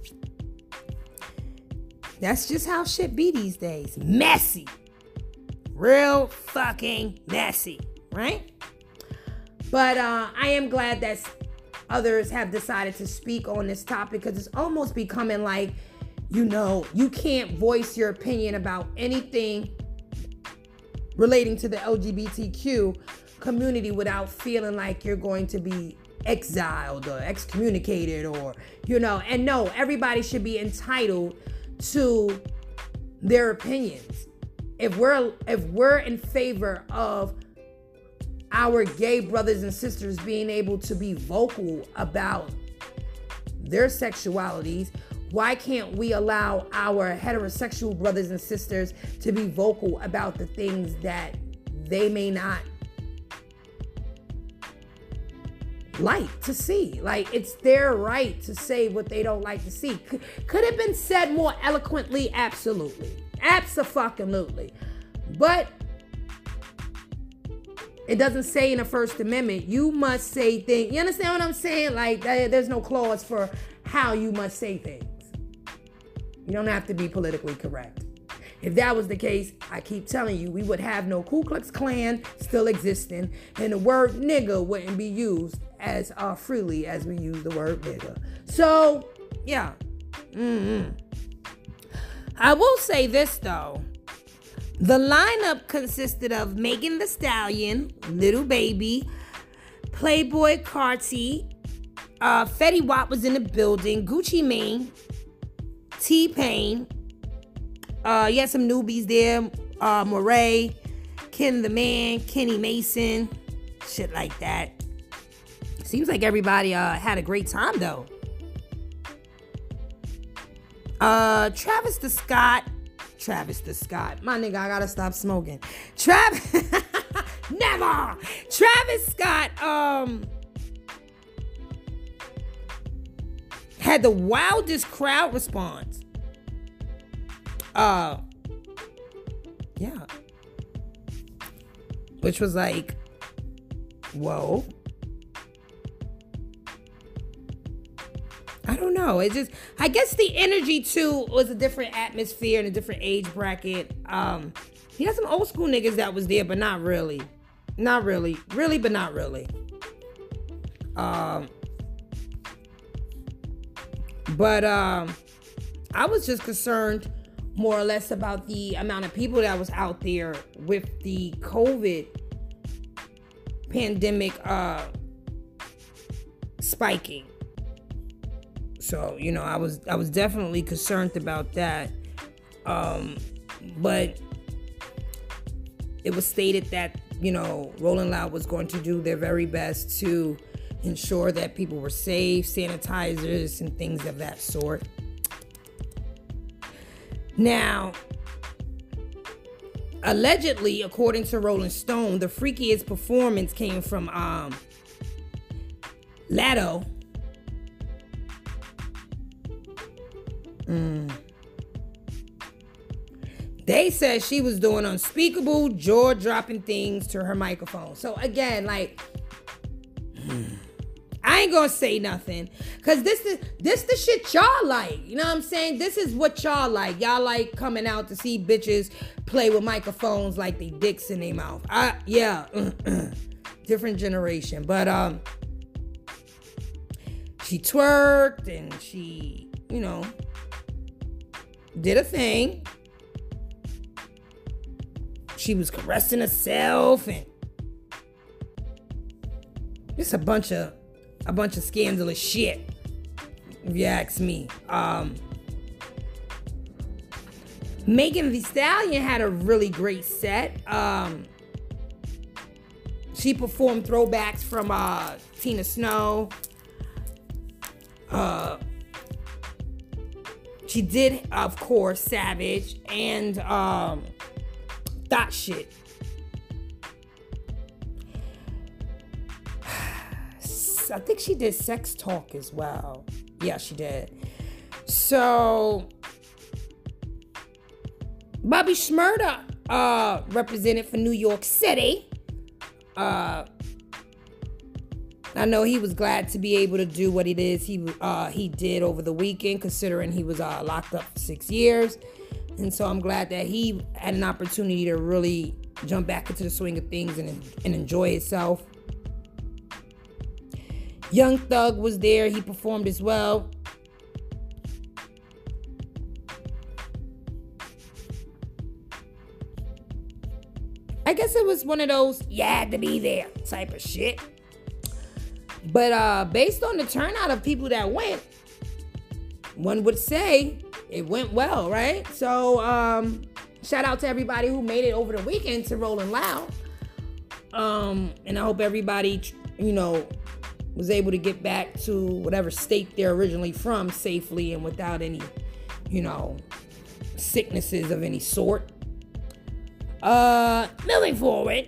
That's just how shit be these days. Messy. Real fucking messy, right? But I am glad that others have decided to speak on this topic, because it's almost becoming like, you know, you can't voice your opinion about anything relating to the LGBTQ community without feeling like you're going to be exiled or excommunicated, or, you know, and no, everybody should be entitled to their opinions. If we're in favor of our gay brothers and sisters being able to be vocal about their sexualities, why can't we allow our heterosexual brothers and sisters to be vocal about the things that they may not like to see? Like, it's their right to say what they don't like to see. Could it have been said more eloquently? Absolutely. Abso-fucking-lutely. But it doesn't say in the First Amendment, you must say things. You understand what I'm saying? Like, there's no clause for how you must say things. You don't have to be politically correct. If that was the case, I keep telling you, we would have no Ku Klux Klan still existing, and the word nigga wouldn't be used as freely as we use the word nigga. So, yeah. I will say this, though. The lineup consisted of Megan Thee Stallion, Lil Baby, Playboi Carti, Fetty Wap was in the building, Gucci Mane, T-Pain, you had some newbies there, Moray, Ken the Man, Kenny Mason, shit like that. Seems like everybody had a great time though. Travis the Scott, my nigga, I gotta stop smoking. Never. Travis Scott had the wildest crowd response. Yeah. Which was like, whoa. I don't know. It just, I guess the energy too was a different atmosphere and a different age bracket. He had some old school niggas that was there, but not really. Not really. Really, but not really. But I was just concerned more or less about the amount of people that was out there with the COVID pandemic spiking. So, you know, I was definitely concerned about that. But it was stated that, you know, Rolling Loud was going to do their very best to ensure that people were safe, sanitizers and things of that sort. Now, allegedly, according to Rolling Stone, the freakiest performance came from Latto. They said she was doing unspeakable, jaw-dropping things to her microphone. So again, like, I ain't gonna say nothing, cause this the shit y'all like. You know what I'm saying? This is what y'all like. Y'all like coming out to see bitches play with microphones like they dicks in their mouth. Different generation. But she twerked and she, you know, did a thing. she was caressing herself and just a bunch of scandalous shit, if you ask me. Megan Thee Stallion had a really great set. She performed throwbacks from Tina Snow. She did, of course, Savage and Thot Shit. I think she did Sex Talk as well. Yeah, she did. So, Bobby Shmurda represented for New York City. I know he was glad to be able to do what it is he did over the weekend, considering he was locked up for 6 years. And so I'm glad that he had an opportunity to really jump back into the swing of things and enjoy himself. Young Thug was there. He performed as well. I guess it was one of those, you had to be there type of shit. But based on the turnout of people that went, one would say it went well, right? So shout out to everybody who made it over the weekend to Rolling Loud. And I hope everybody, was able to get back to whatever state they're originally from safely and without any, sicknesses of any sort. Moving forward.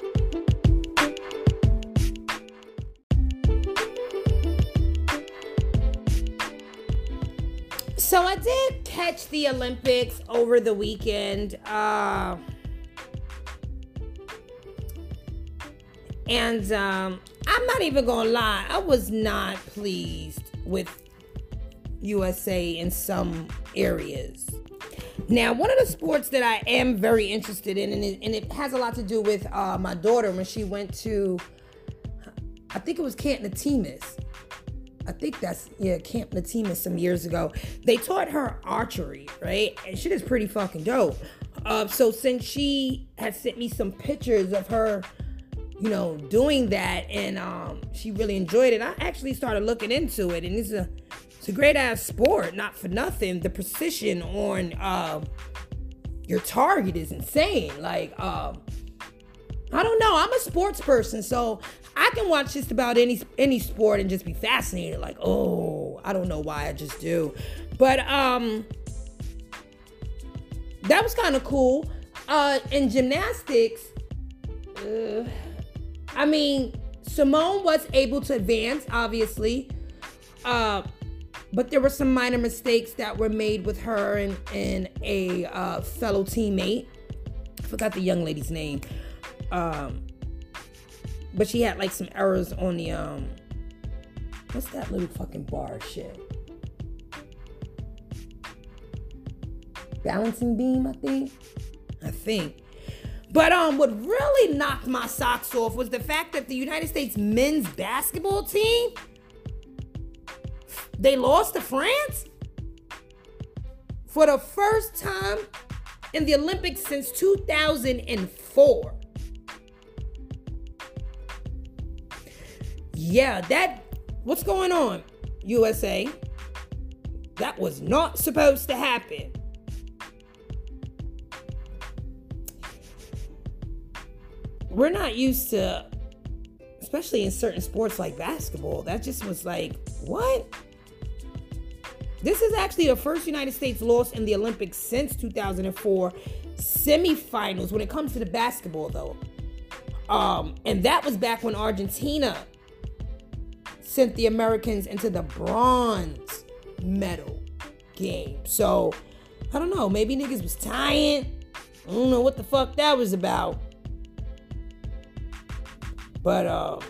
So I did catch the Olympics over the weekend. And I'm not even gonna lie, I was not pleased with USA in some areas. Now, one of the sports that I am very interested in, and it has a lot to do with my daughter when she went to, I think it was Camp Natimas. Camp Natimas some years ago. They taught her archery, right? And shit is pretty fucking dope. So since she had sent me some pictures of her, doing that, and she really enjoyed it, I actually started looking into it, and it's a great ass sport, not for nothing. The precision on your target is insane. Like, I don't know. I'm a sports person, so I can watch just about any sport and just be fascinated. Like, oh, I don't know why, I just do. But that was kind of cool. In gymnastics, Simone was able to advance, obviously. But there were some minor mistakes that were made with her and a fellow teammate. I forgot the young lady's name. But she had like some errors on the what's that little fucking bar shit? Balancing beam, I think. But what really knocked my socks off was the fact that the United States men's basketball team, they lost to France for the first time in the Olympics since 2004. Yeah, what's going on, USA? That was not supposed to happen. We're not used to, especially in certain sports like basketball, that just was like, what? This is actually the first United States loss in the Olympics since 2004 semifinals when it comes to the basketball, though. And that was back when Argentina sent the Americans into the bronze medal game. So, I don't know. Maybe niggas was tired. I don't know what the fuck that was about. But,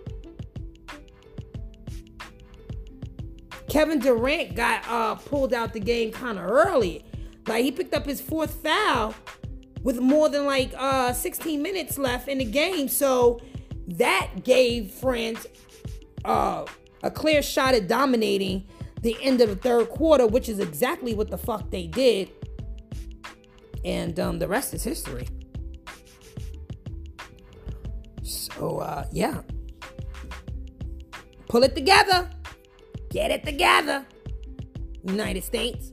Kevin Durant got pulled out the game kind of early. Like, he picked up his fourth foul with more than 16 minutes left in the game. So that gave France a clear shot at dominating the end of the third quarter, which is exactly what the fuck they did. And the rest is history. So, yeah. Pull it together. Get it together. United States.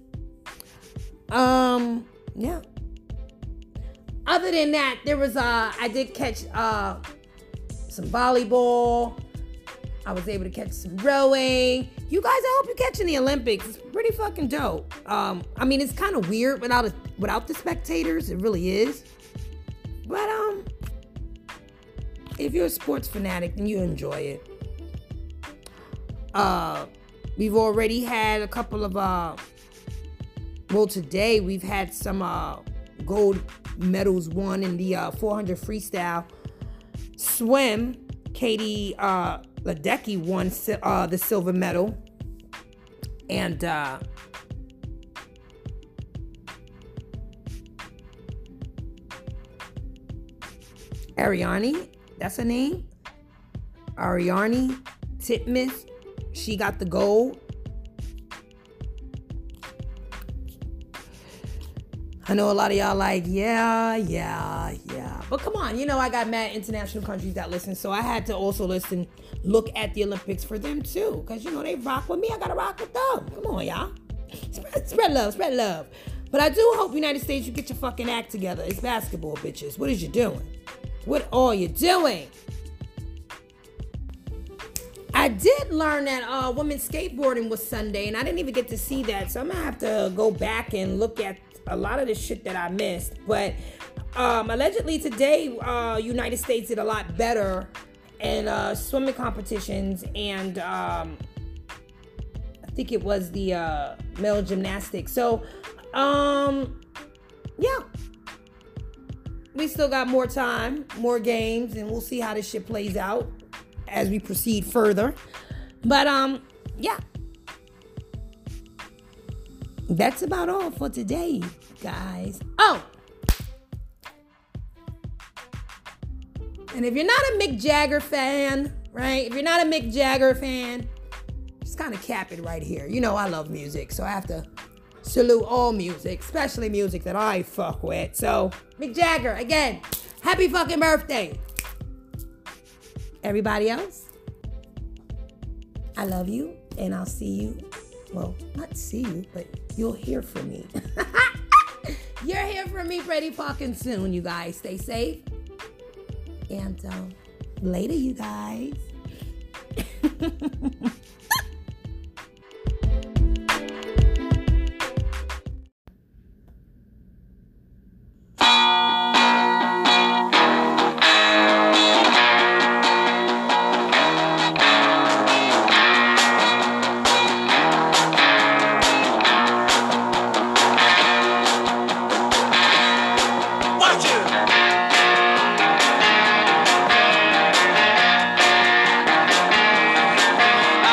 Yeah. Other than that, there was, I did catch, some volleyball. I was able to catch some rowing. You guys, I hope you're catching the Olympics. It's pretty fucking dope. I mean, it's kind of weird without the spectators. It really is. But, if you're a sports fanatic, then you enjoy it. We've already had a couple of, well, today we've had some, gold medals won in the, 400 freestyle swim. Katie, Ledecky won, the silver medal. And, Ariarne, that's her name. Ariarne Titmus, she got the gold. I know a lot of y'all like, yeah. But come on, you know I got mad international countries that listen, so I had to also look at the Olympics for them too. Because, you know, they rock with me, I gotta rock with them. Come on, y'all. Spread love. But I do hope, United States, you get your fucking act together. It's basketball, bitches. What is you doing? What are you doing? I did learn that women's skateboarding was Sunday, and I didn't even get to see that. So I'm going to have to go back and look at a lot of the shit that I missed. But allegedly today, United States did a lot better in swimming competitions. And I think it was the male gymnastics. So, yeah. We still got more time, more games, and we'll see how this shit plays out as we proceed further. But, yeah. That's about all for today, guys. Oh! And if you're not a Mick Jagger fan, right? If you're not a Mick Jagger fan, just kind of cap it right here. You know I love music, so I have to salute all music, especially music that I fuck with. So, Mick Jagger, again, happy fucking birthday. Everybody else, I love you, and I'll see you. Well, not see you, but you'll hear from me. You'll hear from me pretty fucking soon, you guys. Stay safe. And later, you guys. I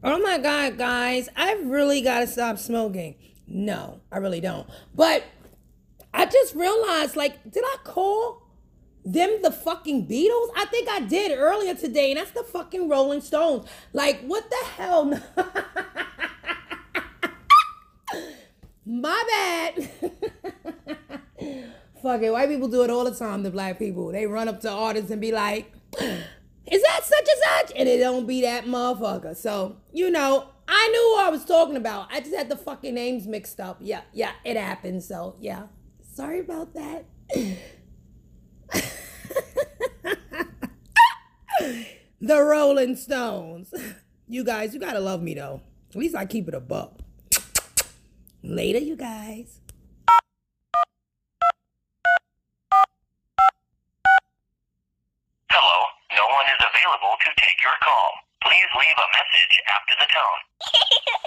Oh my God, guys, I really got to stop smoking. No, I really don't. But I just realized, like, did I call them the fucking Beatles? I think I did earlier today, and that's the fucking Rolling Stones. Like, what the hell? My bad. Fuck it, white people do it all the time to black people. They run up to artists and be like, is that such and such? And it don't be that motherfucker. So, you know, I knew who I was talking about. I just had the fucking names mixed up. Yeah, it happened. So, yeah. Sorry about that. The Rolling Stones. You guys, you gotta love me, though. At least I keep it a buck. Later, you guys. Hello, no one is available to take your call. Please leave a message after the tone.